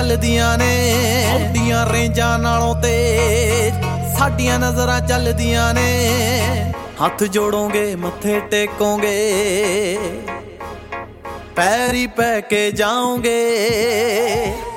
ਚੱਲਦੀਆਂ ਨੇ ਆਉਂਦੀਆਂ ਰੇਂਜਾਂ ਨਾਲੋਂ ਤੇਜ਼ ਸਾਡੀਆਂ ਨਜ਼ਰਾਂ ਚੱਲਦੀਆਂ ਨੇ ਹੱਥ ਜੋੜੋਗੇ ਮੱਥੇ ਟੇਕੋਗੇ ਪੈਰੀ ਪੈ ਕੇ ਜਾਓਗੇ